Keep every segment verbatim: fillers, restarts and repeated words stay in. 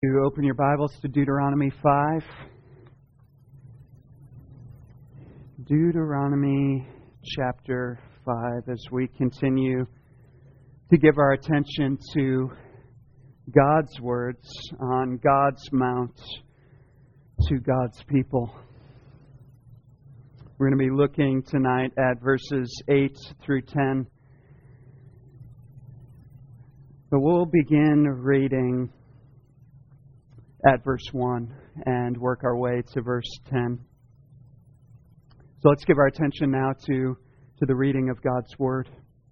You open your Bibles to Deuteronomy five. Deuteronomy chapter five, as we continue to give our attention to God's words on God's mount to God's people. We're going to be looking tonight at verses eight through ten. But we'll begin reading at verse one and work our way to verse ten. So let's give our attention now to, to the reading of God's Word.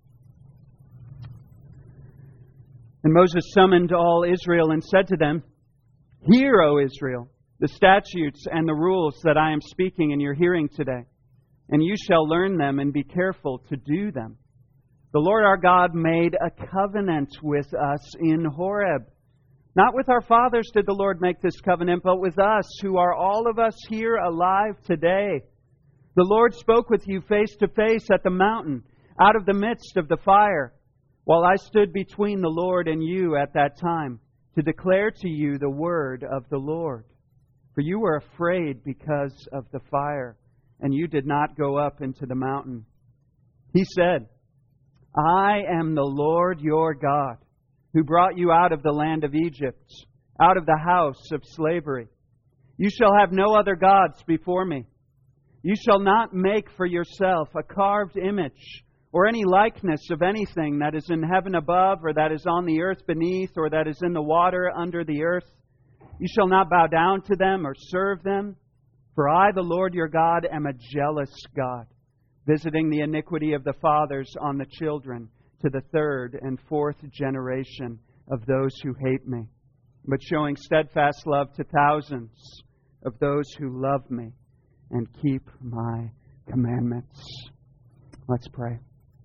And Moses summoned all Israel and said to them, "Hear, O Israel, the statutes and the rules that I am speaking in your hearing today, and you shall learn them and be careful to do them. The Lord our God made a covenant with us in Horeb. Not with our fathers did the Lord make this covenant, but with us, who are all of us here alive today. The Lord spoke with you face to face at the mountain, out of the midst of the fire, while I stood between the Lord and you at that time, to declare to you the word of the Lord. For you were afraid because of the fire, and you did not go up into the mountain. He said, I am the Lord your God, who brought you out of the land of Egypt, out of the house of slavery. You shall have no other gods before me. You shall not make for yourself a carved image or any likeness of anything that is in heaven above, or that is on the earth beneath, or that is in the water under the earth. You shall not bow down to them or serve them. For I, the Lord your God, am a jealous God, visiting the iniquity of the fathers on the children, to the third and fourth generation of those who hate me, but showing steadfast love to thousands of those who love me and keep my commandments." Let's pray.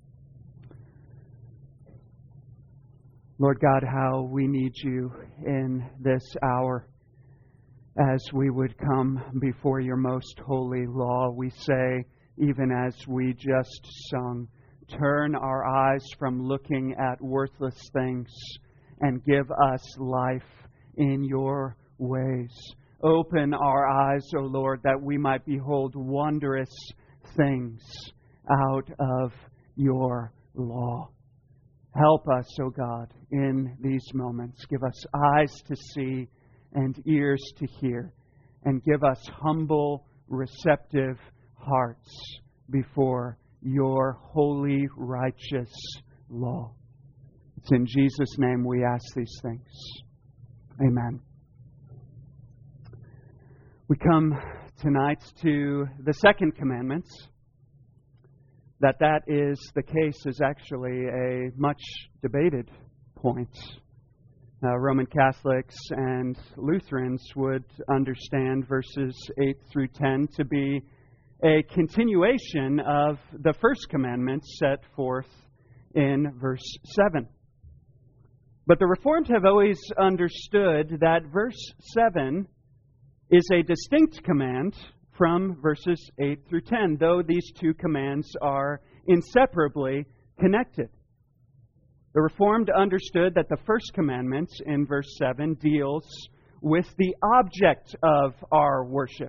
Lord God, how we need you in this hour. As we would come before your most holy law, we say, even as we just sung, turn our eyes from looking at worthless things and give us life in your ways. Open our eyes, O Lord, that we might behold wondrous things out of your law. Help us, O God, in these moments. Give us eyes to see and ears to hear, and give us humble, receptive hearts before your holy, righteous law. It's in Jesus' name we ask these things. Amen. We come tonight to the second commandment. That that is the case is actually a much debated point. Uh, Roman Catholics and Lutherans would understand verses eight through ten to be a continuation of the first commandment set forth in verse seven. But the Reformed have always understood that verse seven is a distinct command from verses eight through ten, though these two commands are inseparably connected. The Reformed understood that the first commandment in verse seven deals with the object of our worship,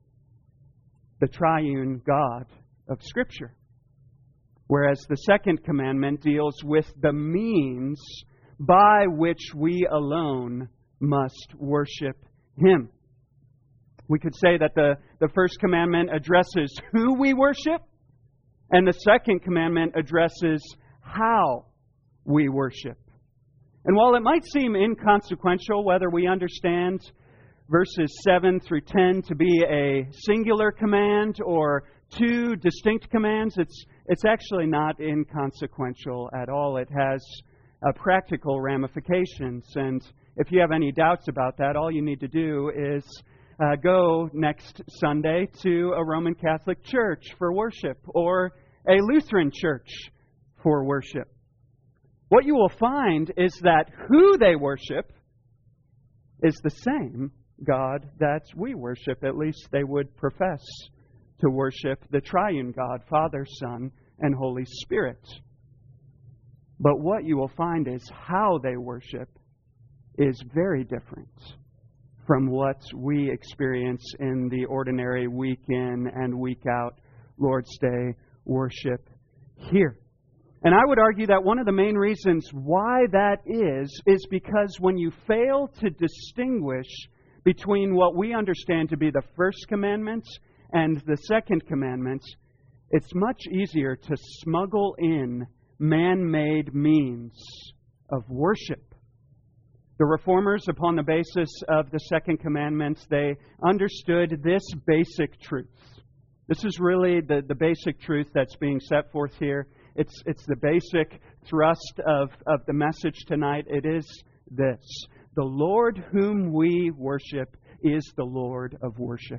the triune God of Scripture. Whereas the second commandment deals with the means by which we alone must worship Him. We could say that the, the first commandment addresses who we worship, and the second commandment addresses how we worship. And while it might seem inconsequential whether we understand verses seven through ten to be a singular command or two distinct commands, it's it's actually not inconsequential at all. It has uh, practical ramifications. And if you have any doubts about that, all you need to do is uh, go next Sunday to a Roman Catholic church for worship or a Lutheran church for worship. What you will find is that who they worship is the same God that we worship. At least they would profess to worship the triune God, Father, Son, and Holy Spirit. But what you will find is how they worship is very different from what we experience in the ordinary week in and week out Lord's Day worship here. And I would argue that one of the main reasons why that is, is because when you fail to distinguish between what we understand to be the first commandment and the second commandment, it's much easier to smuggle in man-made means of worship. The Reformers, upon the basis of the second commandment, they understood this basic truth. This is really the, the basic truth that's being set forth here. It's, it's the basic thrust of, of the message tonight. It is this: the Lord whom we worship is the Lord of worship.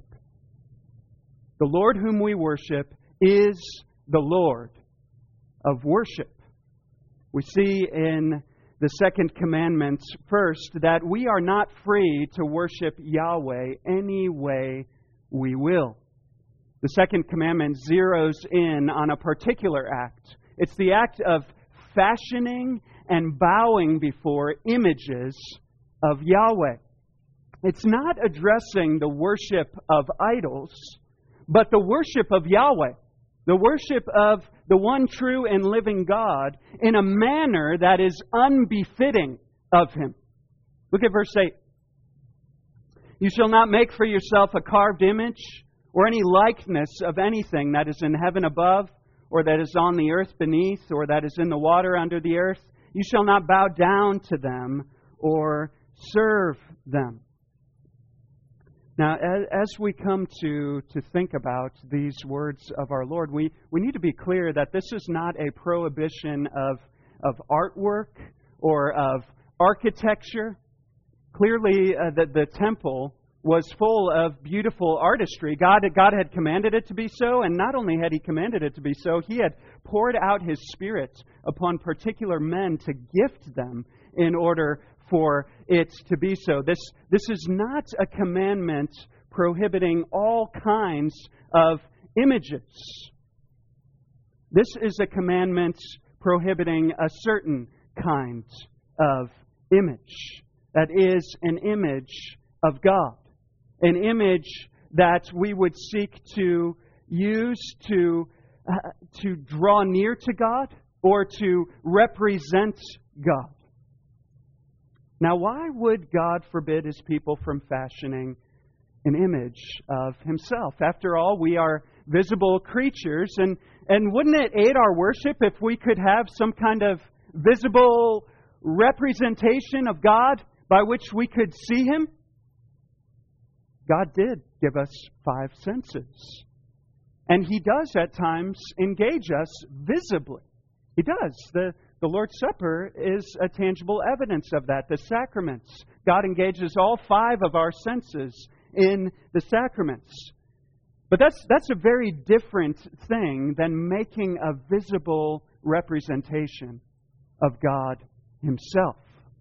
The Lord whom we worship is the Lord of worship. We see in the second commandment, first, that we are not free to worship Yahweh any way we will. The second commandment zeroes in on a particular act. It's the act of fashioning and bowing before images of Yahweh. It's not addressing the worship of idols, but the worship of Yahweh. The worship of the one true and living God in a manner that is unbefitting of Him. Look at verse eight. You shall not make for yourself a carved image or any likeness of anything that is in heaven above, or that is on the earth beneath, or that is in the water under the earth. You shall not bow down to them or serve them. Now, as we come to, to think about these words of our Lord, we, we need to be clear that this is not a prohibition of, of artwork or of architecture. Clearly, uh, the, the temple was full of beautiful artistry. God, God had commanded it to be so, and not only had He commanded it to be so, He had poured out His Spirit upon particular men to gift them in order for it to be so. This, this is not a commandment prohibiting all kinds of images. This is a commandment prohibiting a certain kind of image. That is an image of God. An image that we would seek to use to, uh, to draw near to God or to represent God. Now, why would God forbid His people from fashioning an image of Himself? After all, we are visible creatures, and, and wouldn't it aid our worship if we could have some kind of visible representation of God by which we could see Him? God did give us five senses. And He does at times engage us visibly. He does. The, the Lord's Supper is a tangible evidence of that. The sacraments. God engages all five of our senses in the sacraments. But that's, that's a very different thing than making a visible representation of God Himself.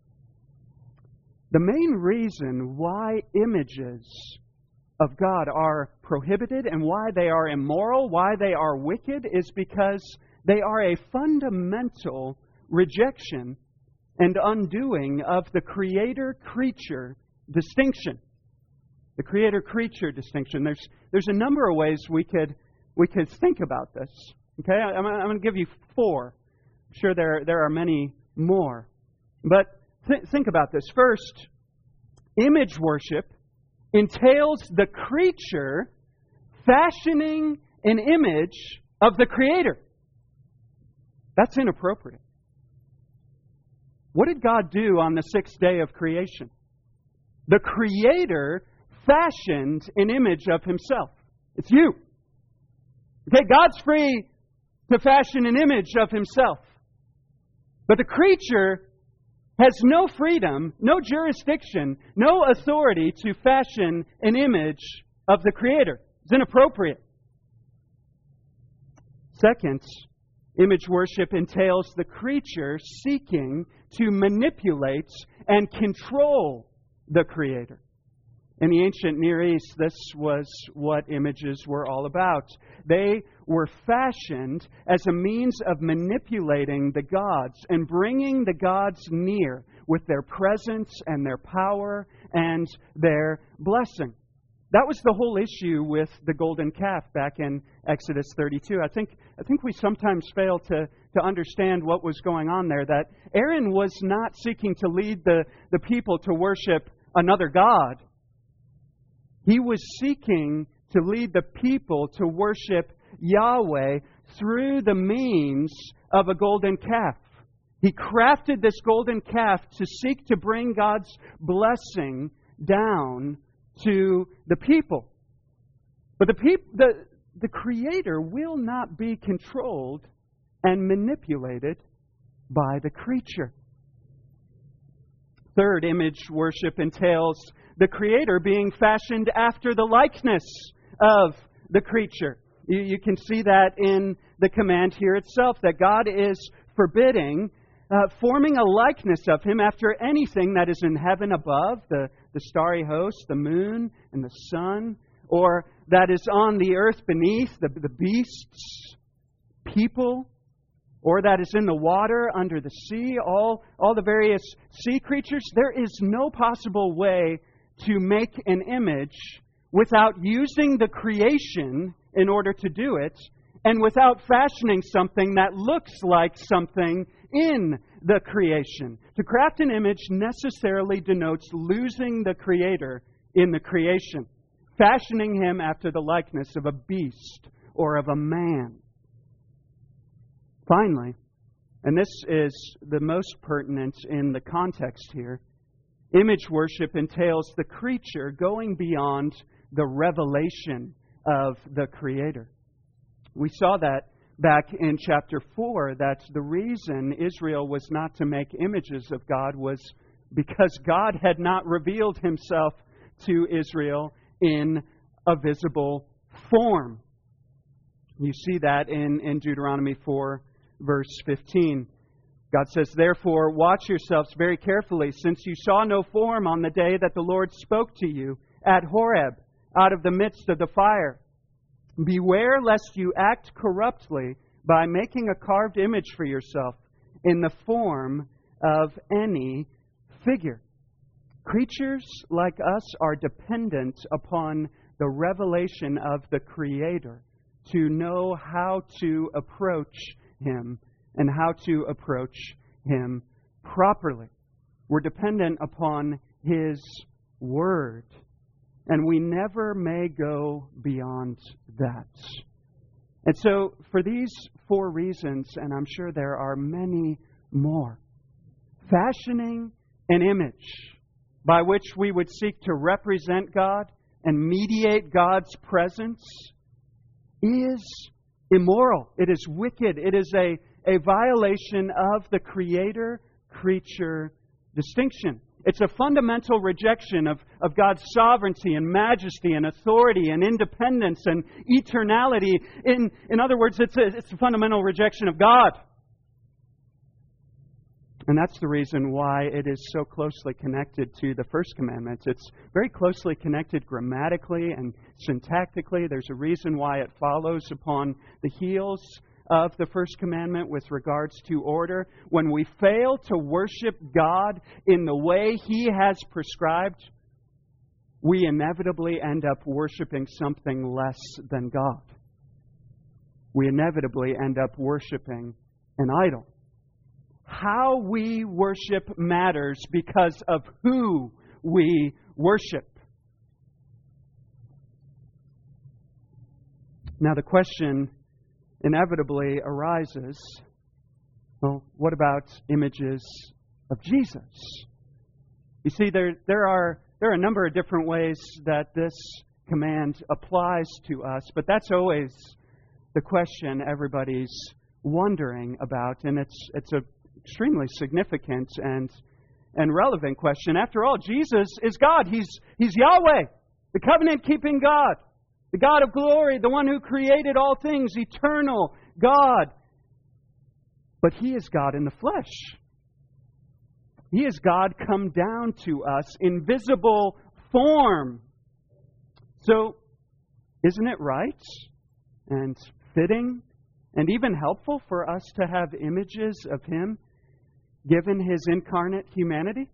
The main reason why images of God are prohibited and why they are immoral, why they are wicked, is because they are a fundamental rejection and undoing of the creator-creature distinction. The creator-creature distinction. There's there's a number of ways we could we could think about this. Okay, I'm, I'm going to give you four. I'm sure there there are many more, but th- think about this. First, image worship entails the creature fashioning an image of the Creator. That's inappropriate. What did God do on the sixth day of creation? The Creator fashioned an image of Himself. It's you. Okay, God's free to fashion an image of Himself. But the creature has no freedom, no jurisdiction, no authority to fashion an image of the Creator. It's inappropriate. Second, image worship entails the creature seeking to manipulate and control the Creator. In the ancient Near East, this was what images were all about. They were fashioned as a means of manipulating the gods and bringing the gods near with their presence and their power and their blessing. That was the whole issue with the golden calf back in Exodus thirty-two. I think I think we sometimes fail to, to understand what was going on there, that Aaron was not seeking to lead the, the people to worship another god. He was seeking to lead the people to worship Yahweh through the means of a golden calf. He crafted this golden calf to seek to bring God's blessing down to the people. But the, peop- the, the Creator will not be controlled and manipulated by the creature. Third, image worship entails the Creator being fashioned after the likeness of the creature. You, you can see that in the command here itself, that God is forbidding uh, forming a likeness of Him after anything that is in heaven above, the, the starry host, the moon and the sun, or that is on the earth beneath, the, the beasts, people, or that is in the water, under the sea, all, all the various sea creatures. There is no possible way to make an image without using the creation in order to do it, and without fashioning something that looks like something in the creation. To craft an image necessarily denotes losing the Creator in the creation, fashioning Him after the likeness of a beast or of a man. Finally, and this is the most pertinent in the context here, image worship entails the creature going beyond the revelation of the Creator. We saw that back in chapter four, that the reason Israel was not to make images of God was because God had not revealed Himself to Israel in a visible form. You see that in, in Deuteronomy four, verse fifteen. God says, "Therefore, watch yourselves very carefully, since you saw no form on the day that the Lord spoke to you at Horeb, out of the midst of the fire. Beware lest you act corruptly by making a carved image for yourself in the form of any figure." Creatures like us are dependent upon the revelation of the Creator to know how to approach Him and how to approach Him properly. We're dependent upon His Word, and we never may go beyond that. And so, for these four reasons, and I'm sure there are many more, fashioning an image by which we would seek to represent God and mediate God's presence is immoral. It is wicked. It is a, a violation of the Creator-creature distinction. It's a fundamental rejection of, of God's sovereignty and majesty and authority and independence and eternality. In, in other words, it's a, it's a fundamental rejection of God. And that's the reason why it is so closely connected to the first commandment. It's very closely connected grammatically and syntactically. There's a reason why it follows upon the heels of the first commandment with regards to order. When we fail to worship God in the way He has prescribed, we inevitably end up worshiping something less than God. We inevitably end up worshiping an idol. How we worship matters because of who we worship. Now the question inevitably arises, well, what about images of Jesus? You see, there, there are there are a number of different ways that this command applies to us, but that's always the question everybody's wondering about, and it's it's a extremely significant and and relevant question. After all, Jesus is God. He's He's Yahweh, the covenant-keeping God, the God of glory, the one who created all things, eternal God. But He is God in the flesh. He is God come down to us in visible form So, isn't it right and fitting and even helpful for us to have images of Him given His incarnate humanity?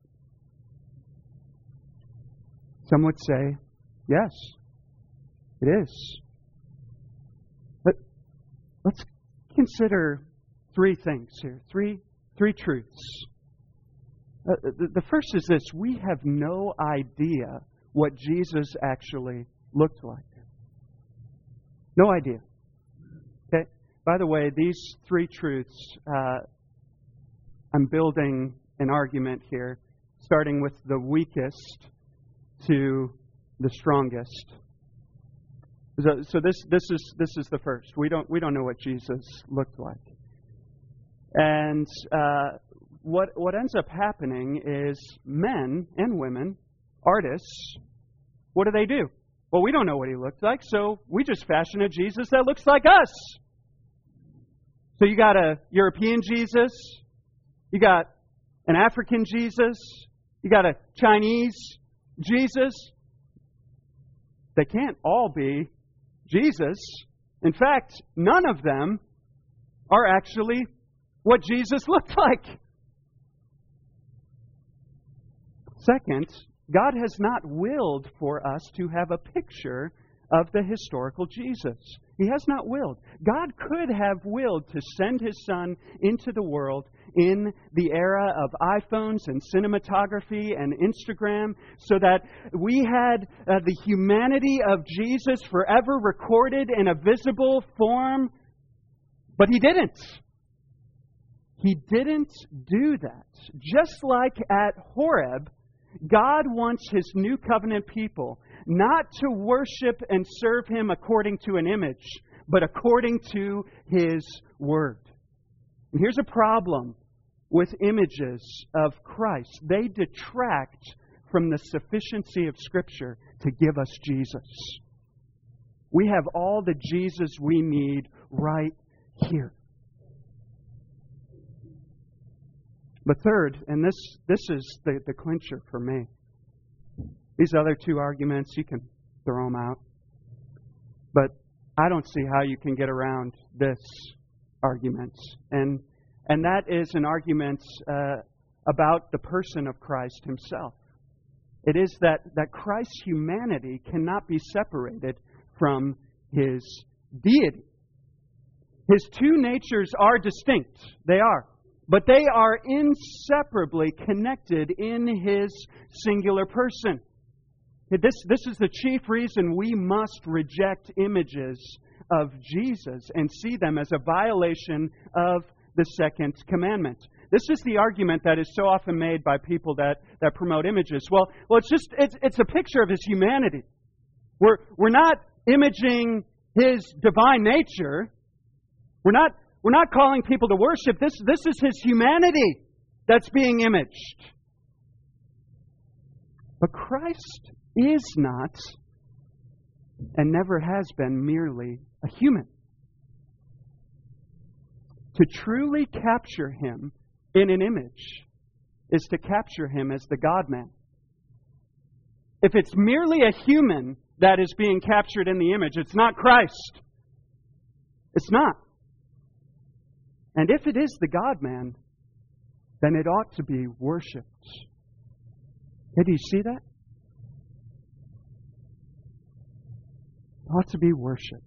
Some would say, yes, it is. But let's consider three things here, three, three truths. Uh, the, the first is this: we have no idea what Jesus actually looked like. No idea. Okay. By the way, these three truths, uh, I'm building an argument here, starting with the weakest to the strongest. So, so this this is this is the first. We don't we don't know what Jesus looked like, and uh, what what ends up happening is men and women, artists, what do they do? Well, we don't know what He looked like, so we just fashion a Jesus that looks like us. So you got a European Jesus, you got an African Jesus, you got a Chinese Jesus. They can't all be Jesus. In fact, none of them are actually what Jesus looked like. Second, God has not willed for us to have a picture of the historical Jesus. He has not willed. God could have willed to send His Son into the world in the era of iPhones and cinematography and Instagram so that we had uh, the humanity of Jesus forever recorded in a visible form. But He didn't. He didn't do that. Just like at Horeb, God wants His new covenant people not to worship and serve Him according to an image, but according to His Word. And here's a problem with images of Christ. They detract from the sufficiency of Scripture to give us Jesus. We have all the Jesus we need right here. But third, and this, this is the, the clincher for me. These other two arguments, you can throw them out. But I don't see how you can get around this argument. And, and that is an argument uh, about the person of Christ Himself. It is that, that Christ's humanity cannot be separated from His deity. His two natures are distinct. They are. But they are inseparably connected in His singular person. This, this is the chief reason we must reject images of Jesus and see them as a violation of the second commandment. This is the argument that is so often made by people that, that promote images. Well, well, it's just it's, it's a picture of His humanity. We're we're not imaging His divine nature. We're not we're not calling people to worship. This this is His humanity that's being imaged. But Christ is not and never has been merely a human. To truly capture Him in an image is to capture Him as the God-man. If it's merely a human that is being captured in the image, it's not Christ. It's not. And if it is the God-man, then it ought to be worshipped. Okay, do you see that? It ought to be worshipped.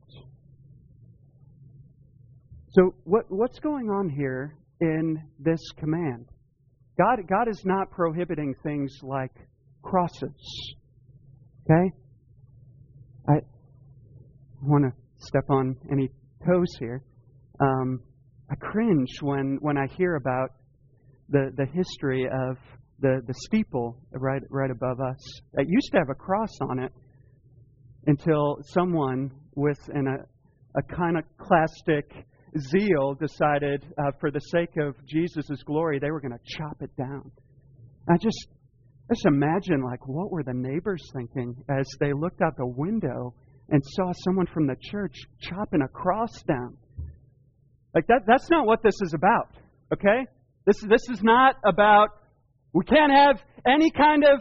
So what, what's going on here in this command? God, God is not prohibiting things like crosses. Okay? I want to step on any toes here. Um, I cringe when, when I hear about the, the history of the, the steeple right right above us. It used to have a cross on it until someone with an a, iconoclastic zeal decided, uh, for the sake of Jesus' glory, they were going to chop it down. I just, just imagine, like, what were the neighbors thinking as they looked out the window and saw someone from the church chopping a cross down? Like, that, that's not what this is about, okay? This, this is not about, we can't have any kind of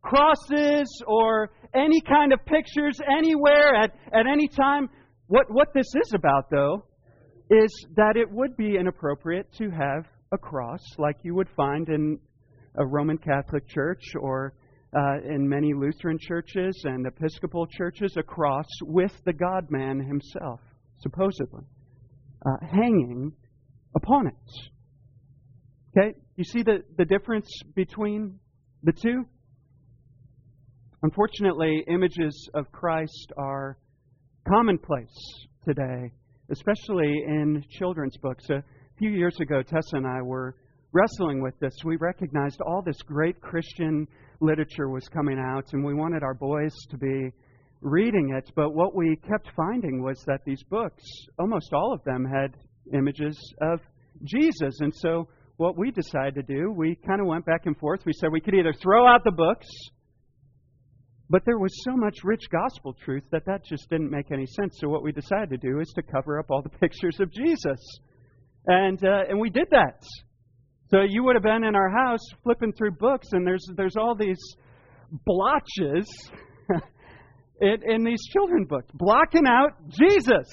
crosses or any kind of pictures anywhere at, at any time. What, what this is about, though, is that it would be inappropriate to have a cross like you would find in a Roman Catholic church or uh, in many Lutheran churches and Episcopal churches, a cross with the God-man himself, supposedly, uh, hanging upon it. Okay? You see the, the difference between the two? Unfortunately, images of Christ are commonplace today, especially in children's books. A few years ago, Tessa and I were wrestling with this. We recognized all this great Christian literature was coming out, and we wanted our boys to be reading it. But what we kept finding was that these books, almost all of them, had images of Jesus. And so what we decided to do, we kind of went back and forth. We said we could either throw out the books, but there was so much rich gospel truth that that just didn't make any sense. So what we decided to do is to cover up all the pictures of Jesus. And uh, and we did that. So you would have been in our house flipping through books, and there's there's all these blotches in, in these children books, blocking out Jesus.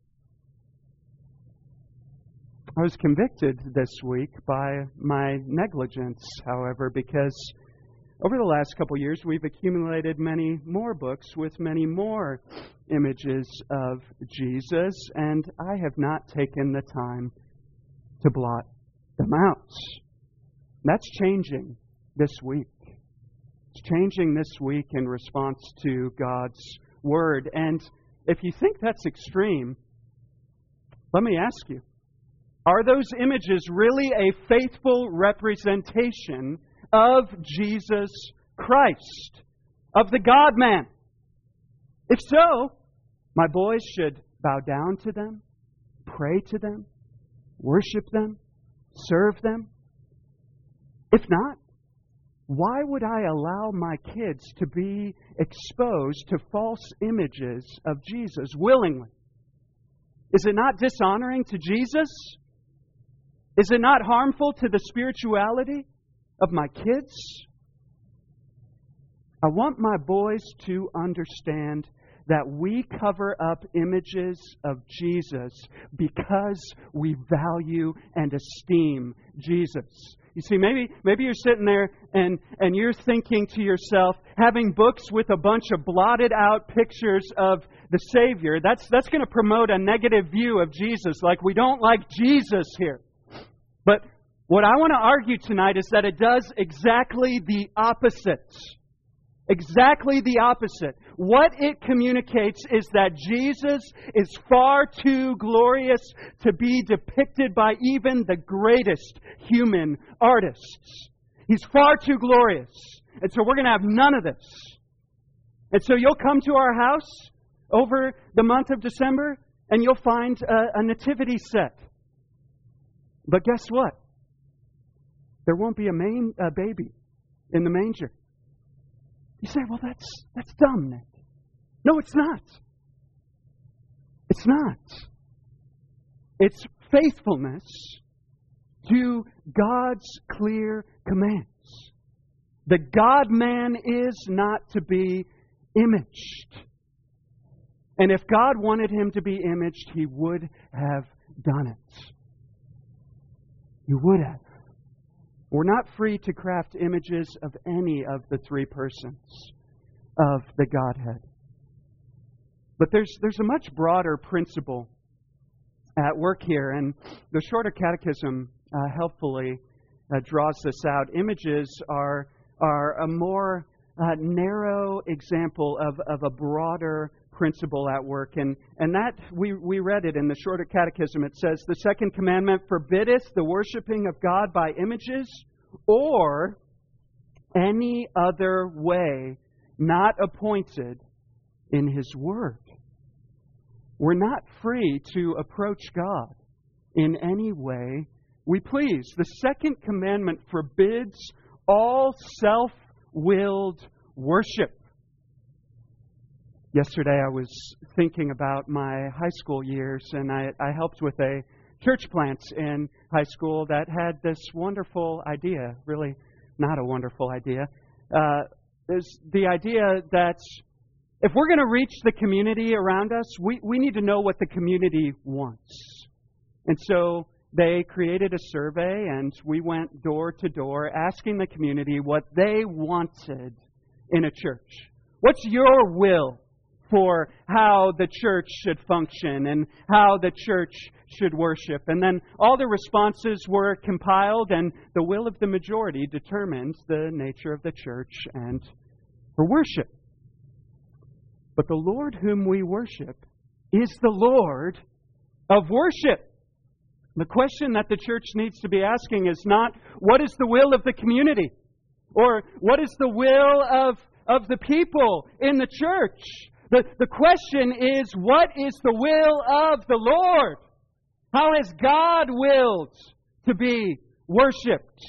I was convicted this week by my negligence, however, because over the last couple of years, we've accumulated many more books with many more images of Jesus, and I have not taken the time to blot them out. That's changing this week. It's changing this week in response to God's Word. And if you think that's extreme, let me ask you, are those images really a faithful representation of Jesus Christ, of the God-man? If so, my boys should bow down to them, pray to them, worship them, serve them. If not, why would I allow my kids to be exposed to false images of Jesus willingly? Is it not dishonoring to Jesus? Is it not harmful to the spirituality of my kids? I want my boys to understand that we cover up images of Jesus because we value and esteem Jesus. You see, maybe maybe you're sitting there and, and you're thinking to yourself, having books with a bunch of blotted out pictures of the Savior, that's that's going to promote a negative view of Jesus, like we don't like Jesus here. But what I want to argue tonight is that it does exactly the opposite. Exactly the opposite. What it communicates is that Jesus is far too glorious to be depicted by even the greatest human artists. He's far too glorious. And so we're going to have none of this. And so you'll come to our house over the month of December and you'll find a, a nativity set. But guess what? There won't be a main, a baby in the manger. You say, well, that's that's dumb, Nick. No, it's not. It's not. It's faithfulness to God's clear commands. The God-man is not to be imaged. And if God wanted him to be imaged, he would have done it. He would have. We're not free to craft images of any of the three persons of the Godhead. But there's there's a much broader principle at work here, and the Shorter Catechism uh, helpfully uh, draws this out. Images are are a more uh, narrow example of, of a broader principle at work. And, and that, we, we read it in the Shorter Catechism. It says, the second commandment forbiddeth the worshiping of God by images or any other way not appointed in His Word. We're not free to approach God in any way we please. The second commandment forbids all self-willed worship. Yesterday I was thinking about my high school years, and I, I helped with a church plant in high school that had this wonderful idea, really not a wonderful idea. Uh, is the idea that if we're going to reach the community around us, we, we need to know what the community wants. And so they created a survey, and we went door to door asking the community what they wanted in a church. What's your will for how the church should function and how the church should worship? And then all the responses were compiled, and the will of the majority determined the nature of the church and her worship. But the Lord whom we worship is the Lord of worship. The question that the church needs to be asking is not, what is the will of the community? Or what is the will of, of the people in the church? The, the question is, what is the will of the Lord? How has God willed to be worshipped?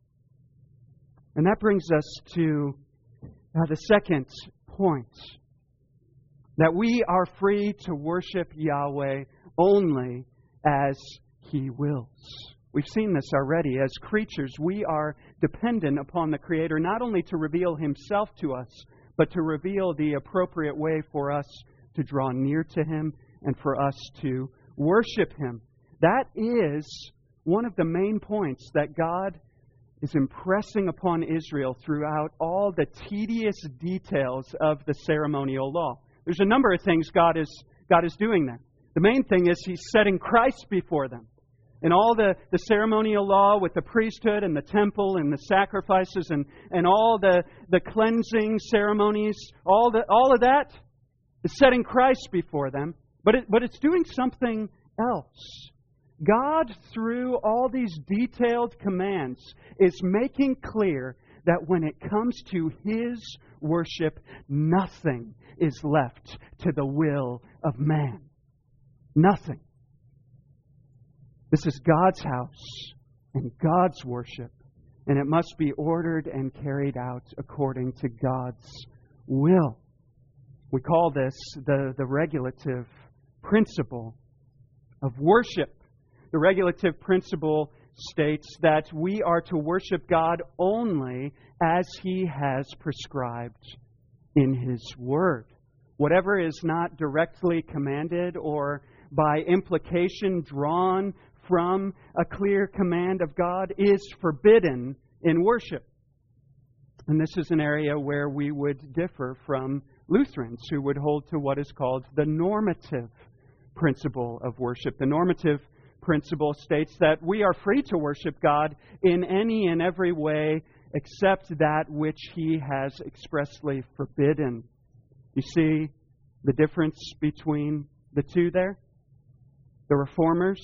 And that brings us to uh, the second point. That we are free to worship Yahweh only as He wills. We've seen this already. As creatures, we are dependent upon the Creator not only to reveal Himself to us, but to reveal the appropriate way for us to draw near to Him and for us to worship Him. That is one of the main points that God is impressing upon Israel throughout all the tedious details of the ceremonial law. There's a number of things God is, God is doing there. The main thing is He's setting Christ before them. And all the, the ceremonial law with the priesthood and the temple and the sacrifices and, and all the, the cleansing ceremonies, all, the, all of that is setting Christ before them. But, it, but it's doing something else. God, through all these detailed commands, is making clear that when it comes to His worship, nothing is left to the will of man. Nothing. This is God's house and God's worship, and it must be ordered and carried out according to God's will. We call this the, the regulative principle of worship. The regulative principle states that we are to worship God only as He has prescribed in His Word. Whatever is not directly commanded or by implication drawn from a clear command of God is forbidden in worship. And this is an area where we would differ from Lutherans, who would hold to what is called the normative principle of worship. The normative principle states that we are free to worship God in any and every way except that which He has expressly forbidden. You see the difference between the two there? The Reformers,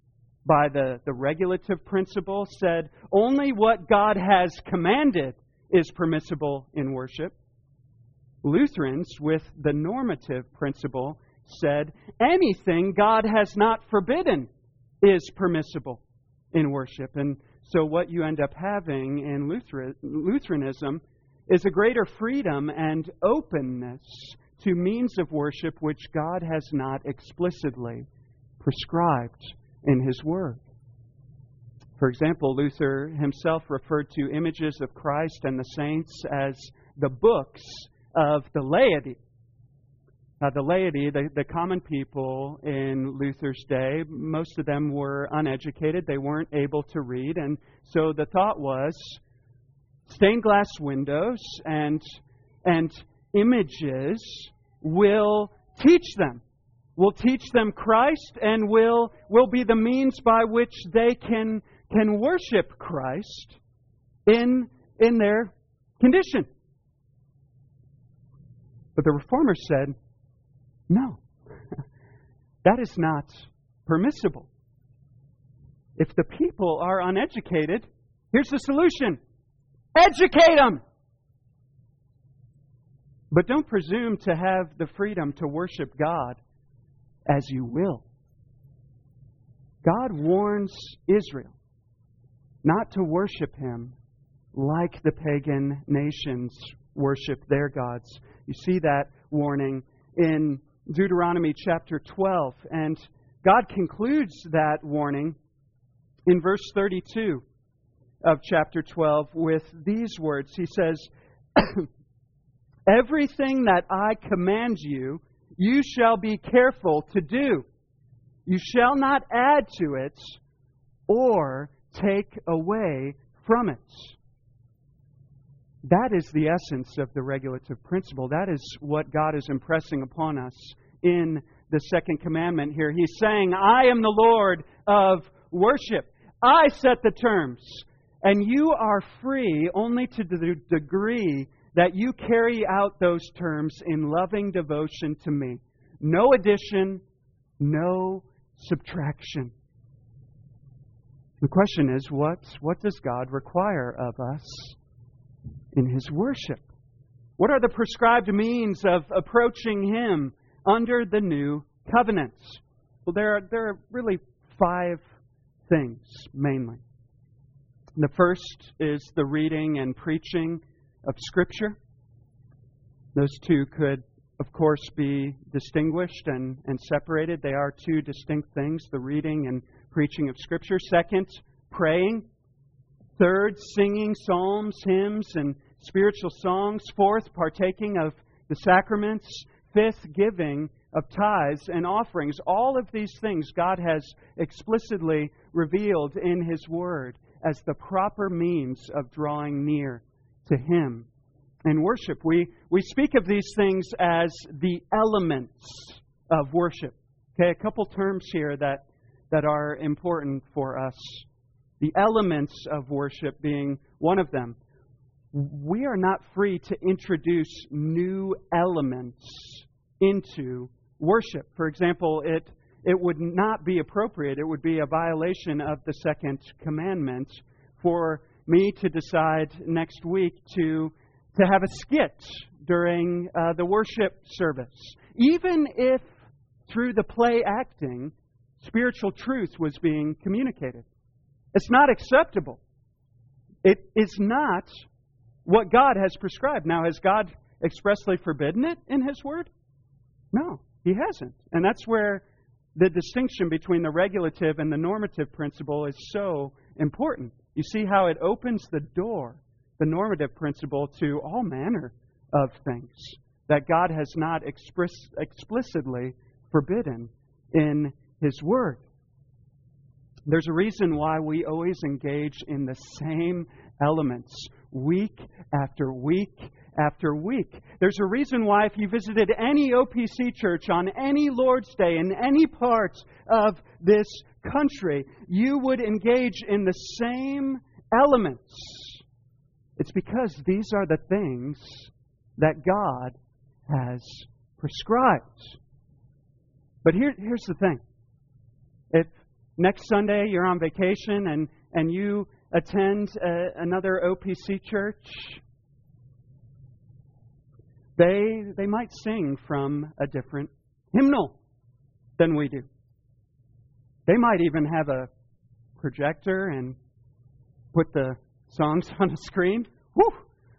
by the, the regulative principle, said only what God has commanded is permissible in worship. Lutherans, with the normative principle, said anything God has not forbidden is permissible in worship. And so what you end up having in Lutheran, Lutheranism is a greater freedom and openness to means of worship which God has not explicitly prescribed in His Word. For example, Luther himself referred to images of Christ and the saints as the books of the laity. Now, the laity, the, the common people in Luther's day, most of them were uneducated. They weren't able to read. And so the thought was, stained glass windows and, and images will teach them. Will teach them Christ and will, will be the means by which they can, can worship Christ in, in their condition. But the Reformers said, no, that is not permissible. If the people are uneducated, here's the solution. Educate them! But don't presume to have the freedom to worship God as you will. God warns Israel not to worship Him like the pagan nations worship their gods. You see that warning in Deuteronomy chapter twelve. And God concludes that warning in verse thirty-two of chapter twelve with these words. He says, Everything that I command you, you shall be careful to do. You shall not add to it or take away from it. That is the essence of the regulative principle. That is what God is impressing upon us in the second commandment here. He's saying, I am the Lord of worship. I set the terms. And you are free only to the degree that you carry out those terms in loving devotion to me. No addition, no subtraction. The question is, what, what does God require of us in His worship? What are the prescribed means of approaching Him under the new covenant? Well, there are, there are really five things, mainly. The first is the reading and preaching of Scripture. Those two could, of course, be distinguished and, and separated. They are two distinct things, the reading and preaching of Scripture. Second, praying. Third, singing psalms, hymns, and spiritual songs. Fourth, partaking of the sacraments. Fifth, giving of tithes and offerings. All of these things God has explicitly revealed in His Word as the proper means of drawing near to Him. In worship, we, we speak of these things as the elements of worship. Okay, a couple terms here that, that are important for us. The elements of worship being one of them. We are not free to introduce new elements into worship. For example, it it would not be appropriate, it would be a violation of the second commandment for me to decide next week to, to have a skit during uh, the worship service. Even if through the play acting, spiritual truth was being communicated. It's not acceptable. It is not what God has prescribed. Now, has God expressly forbidden it in His Word? No, He hasn't. And that's where the distinction between the regulative and the normative principle is so important. You see how it opens the door, the normative principle, to all manner of things that God has not express, explicitly forbidden in His Word. There's a reason why we always engage in the same elements week after week after week. There's a reason why if you visited any O P C church on any Lord's Day in any part of this country, you would engage in the same elements. It's because these are the things that God has prescribed. But here, here's the thing. If next Sunday you're on vacation and, and you attend a, another O P C church, they they might sing from a different hymnal than we do. They might even have a projector and put the songs on a screen. Whew!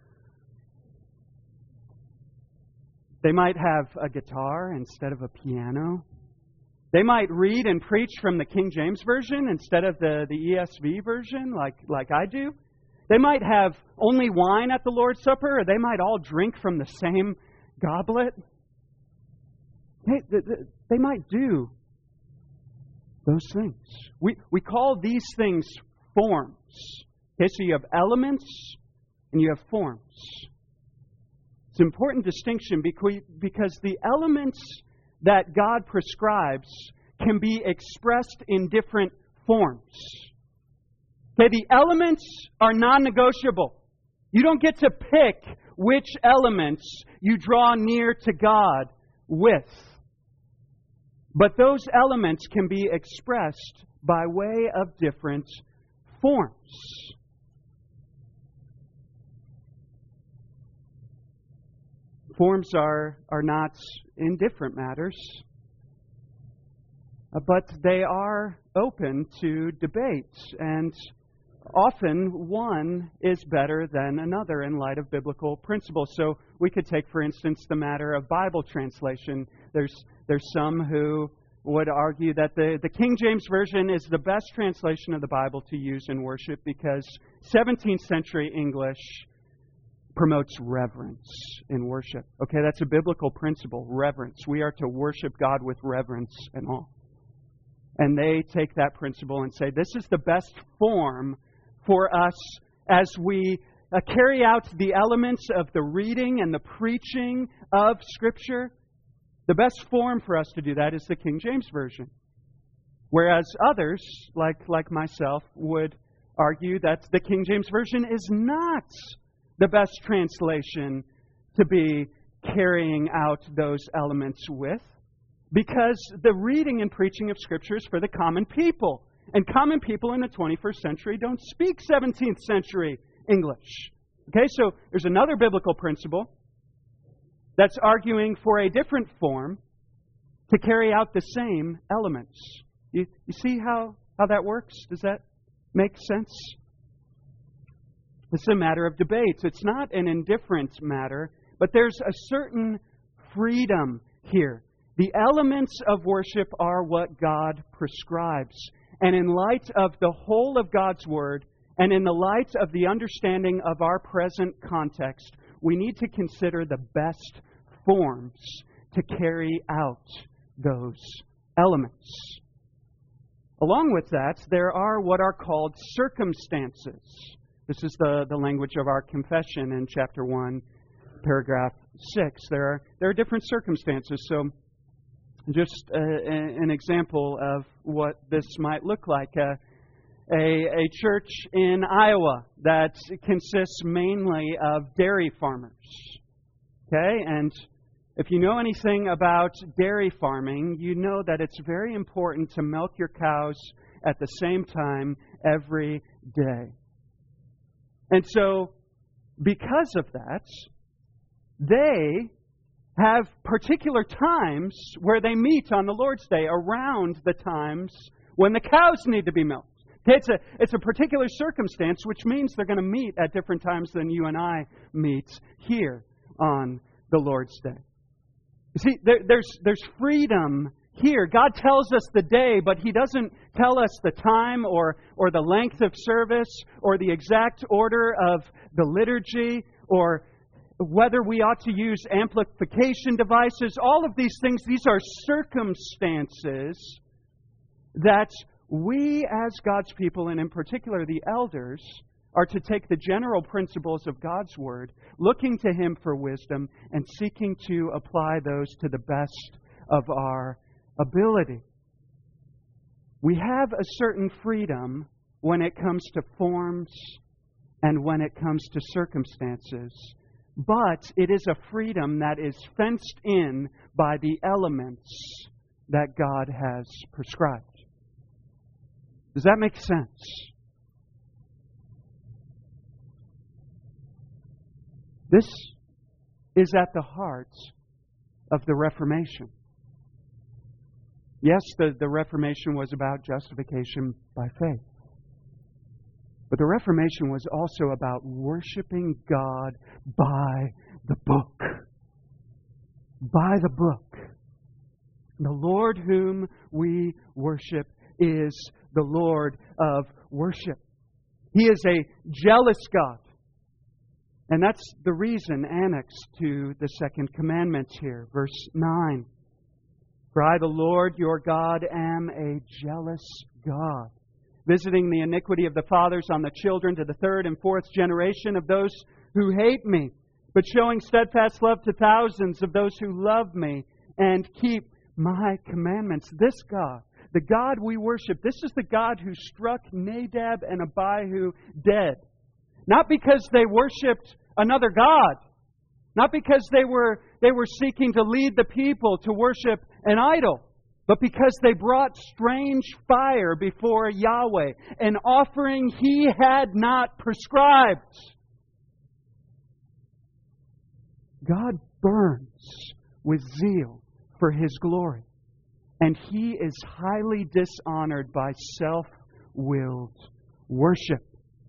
They might have a guitar instead of a piano. They might read and preach from the King James Version instead of the, the E S V version like, like I do. They might have only wine at the Lord's Supper, or they might all drink from the same goblet. They, they, they might do those things. We, we call these things forms. Okay, so you have elements and you have forms. It's an important distinction because the elements that God prescribes can be expressed in different forms. Okay, the elements are non-negotiable. You don't get to pick which elements you draw near to God with. But those elements can be expressed by way of different forms. Forms are, are not indifferent matters, but they are open to debate, and often one is better than another in light of biblical principles. So we could take, for instance, the matter of Bible translation. There's there's some who would argue that the, the King James Version is the best translation of the Bible to use in worship because seventeenth century English promotes reverence in worship. Okay, that's a biblical principle, reverence. We are to worship God with reverence and awe. And they take that principle and say, this is the best form for us as we uh, carry out the elements of the reading and the preaching of Scripture. The best form for us to do that is the King James Version. Whereas others, like, like myself, would argue that the King James Version is not the best translation to be carrying out those elements with, because the reading and preaching of Scripture is for the common people. And common people in the twenty-first century don't speak seventeenth century English. Okay, so there's another biblical principle that's arguing for a different form to carry out the same elements. You, you see how, how that works? Does that make sense? It's a matter of debate. It's not an indifferent matter, but there's a certain freedom here. The elements of worship are what God prescribes. And in light of the whole of God's Word, and in the light of the understanding of our present context, we need to consider the best forms to carry out those elements. Along with that, there are what are called circumstances. This is the, the language of our confession in chapter one, paragraph six. There are, there are different circumstances. So just a, an example of what this might look like. Uh, a, a church in Iowa that consists mainly of dairy farmers. Okay? And if you know anything about dairy farming, you know that it's very important to milk your cows at the same time every day. And so, because of that, they have particular times where they meet on the Lord's Day around the times when the cows need to be milked. Okay, it's a, it's a particular circumstance, which means they're going to meet at different times than you and I meet here on the Lord's Day. You see, there, there's, there's freedom here. God tells us the day, but He doesn't tell us the time or, or the length of service or the exact order of the liturgy or whether we ought to use amplification devices. All of these things, these are circumstances that we as God's people, and in particular the elders, are to take the general principles of God's Word, looking to Him for wisdom and seeking to apply those to the best of our ability. We have a certain freedom when it comes to forms and when it comes to circumstances, but it is a freedom that is fenced in by the elements that God has prescribed. Does that make sense? This is at the heart of the Reformation. Yes, the, the Reformation was about justification by faith. But the Reformation was also about worshiping God by the book. By the book. The Lord whom we worship is the Lord of worship. He is a jealous God. And that's the reason annexed to the second commandment here. Verse nine. For I, the Lord your God, am a jealous God, visiting the iniquity of the fathers on the children to the third and fourth generation of those who hate me, but showing steadfast love to thousands of those who love me and keep my commandments. This God, the God we worship, this is the God who struck Nadab and Abihu dead. Not because they worshipped another God. Not because they were, they were seeking to lead the people to worship an idol. But because they brought strange fire before Yahweh, an offering He had not prescribed. God burns with zeal for His glory. And He is highly dishonored by self-willed worship.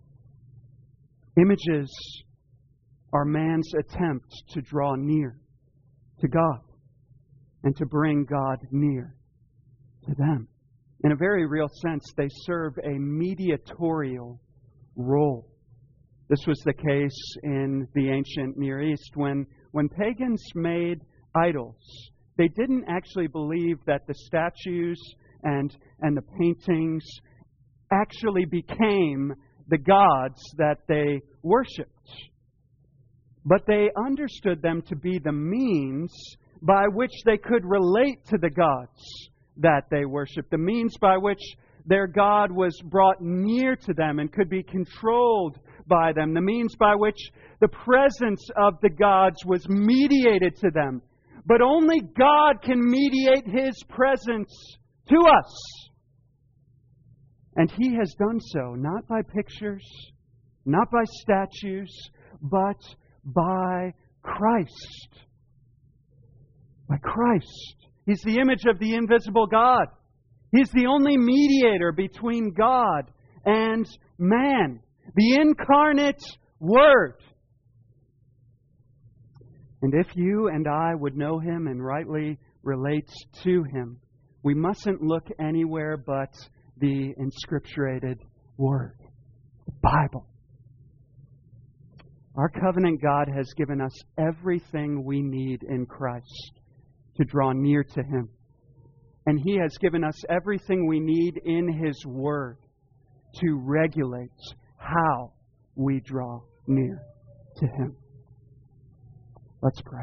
Images are man's attempt to draw near to God and to bring God near to them. In a very real sense, they serve a mediatorial role. This was the case in the ancient Near East when, when pagans made idols. They didn't actually believe that the statues and, and the paintings actually became the gods that they worshipped. But they understood them to be the means by which they could relate to the gods that they worshipped, the means by which their God was brought near to them and could be controlled by them, the means by which the presence of the gods was mediated to them. But only God can mediate His presence to us. And He has done so, not by pictures, not by statues, but by Christ. By Christ. He's the image of the invisible God. He's the only mediator between God and man. The incarnate Word. And if you and I would know Him and rightly relate to Him, we mustn't look anywhere but the inscripturated Word, the Bible. Our covenant God has given us everything we need in Christ to draw near to Him. And He has given us everything we need in His Word to regulate how we draw near to Him. Let's pray.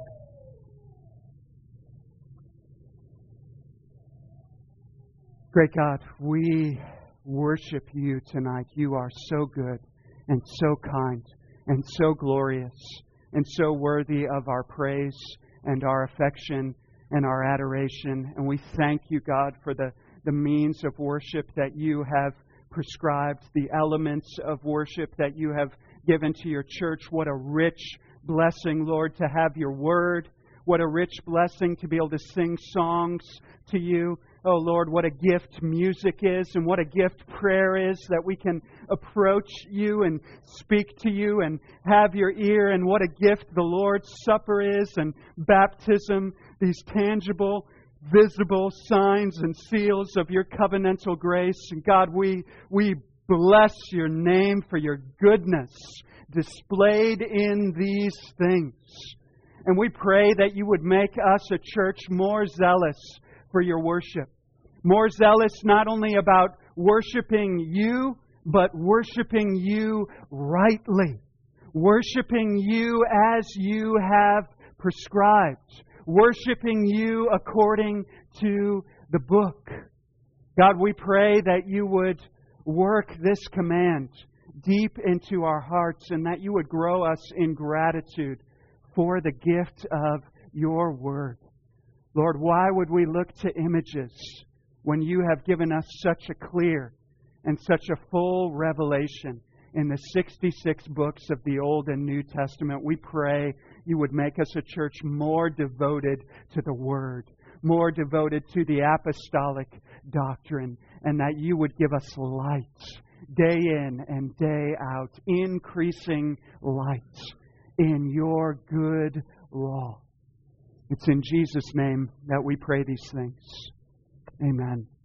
Great God, we worship You tonight. You are so good and so kind and so glorious and so worthy of our praise and our affection and our adoration. And we thank You, God, for the, the means of worship that You have prescribed, the elements of worship that You have given to Your church. What a rich blessing, Lord, to have Your Word. What a rich blessing to be able to sing songs to You. Oh, Lord, what a gift music is and what a gift prayer is, that we can approach You and speak to You and have Your ear. And what a gift the Lord's Supper is, and baptism, these tangible, visible signs and seals of Your covenantal grace. And God, we, we bless Your name for Your goodness displayed in these things. And we pray that You would make us a church more zealous for Your worship. More zealous not only about worshiping You, but worshiping You rightly. Worshiping You as You have prescribed. Worshiping You according to the book. God, we pray that You would work this command deep into our hearts, and that You would grow us in gratitude for the gift of Your Word. Lord, why would we look to images when You have given us such a clear and such a full revelation in the sixty-six books of the Old and New Testament? We pray You would make us a church more devoted to the Word, more devoted to the apostolic doctrine, and that You would give us light day in and day out, increasing light in Your good law. It's in Jesus' name that we pray these things. Amen.